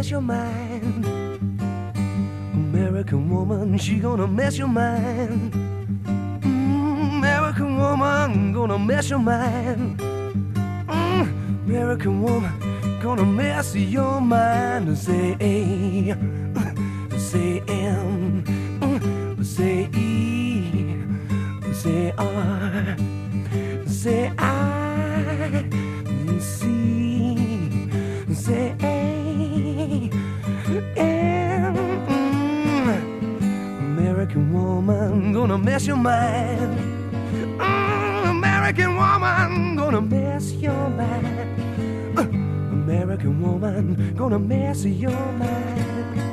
mess your mind. American woman, she gonna mess your mind. American woman, gonna mess your mind. American woman, gonna mess your mind. Say A, say M, say E, say R, say I, C, say A, M. American woman, gonna mess your mind. American woman, gonna mess your mind. American woman, gonna mess your mind.